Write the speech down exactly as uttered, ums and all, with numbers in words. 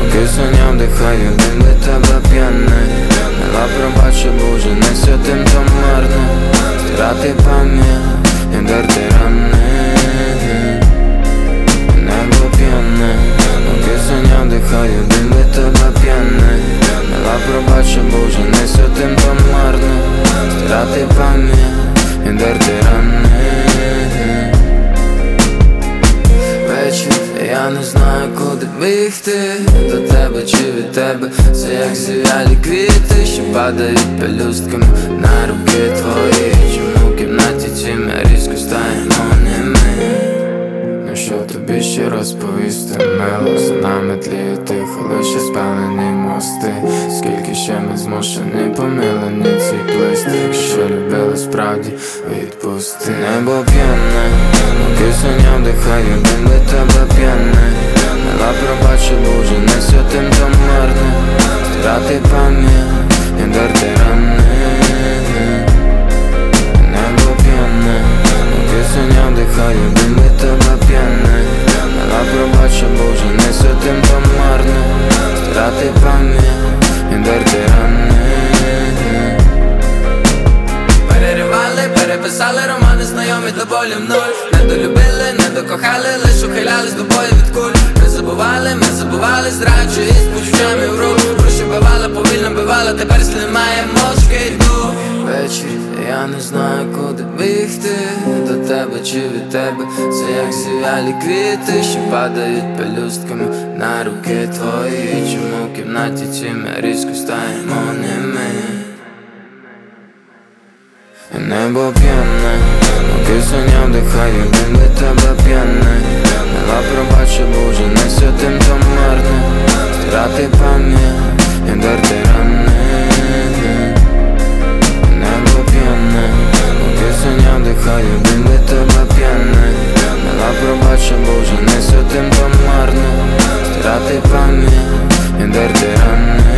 Поки сон вдихаю, він від тебе п'яний. Мила, пробачу, бо вже не святим, то марно стирати пам'ять і дерти рани. Небо п'яне, поки сон вдихаю, він від тебе п'яний. Мила, пробачу, бо вже не святим, то марно стирати пам'ять і дерти рани. Вечір, я не знаю, куди бігти, до тебе чи від тебе. Це як зів'ялі квіти, що падають пелюстками на руки твої. Чому в кімнаті ці ми різко стаємо ними? Ну що тобі ще розповісти, мило? За нами тліє тихо, лише спалені мости. Скільки ще ми змушені, помилені ці плисти. Якщо любили справді, відпусти. Небо п'яне, поки сон вдихаю, він від тебе п'яний. Мила, пробачу, бо вже не святим, то марно стирати пам'ять і дерти рани. Небо п'яне, поки сон вдихаю, він від тебе п'яний. Мила, пробачу, бо вже не святим, то марно стирати пам'ять і дерти рани. Переривали, переписали романи, знайомі до болі в нуль. Не долюбили, не докохали, лиш ухилялись до бою від куль. Ми забували, ми забували, зраджуючись почуттями в рух. Гроші бивали, повільно бивали, тепер слід немає, мовчки йду. Вечір, я не знаю, куди бігти, до тебе чи від тебе. Це як зів'ялі квіти, що падають пелюстками на руки твої. Чому в кімнаті ці ми різко стаємо ними? Небо п'яне, поки сон вдихаю, він від тебе п'яний. Мила, пробачу, бо вже не святим, то марно стирати пам'ять і дерти рани. Небо п'яне, поки сон вдихаю, він від тебе п'яний. Мила, пробачу, бо вже не святим, то марно стирати пам'ять і дерти рани.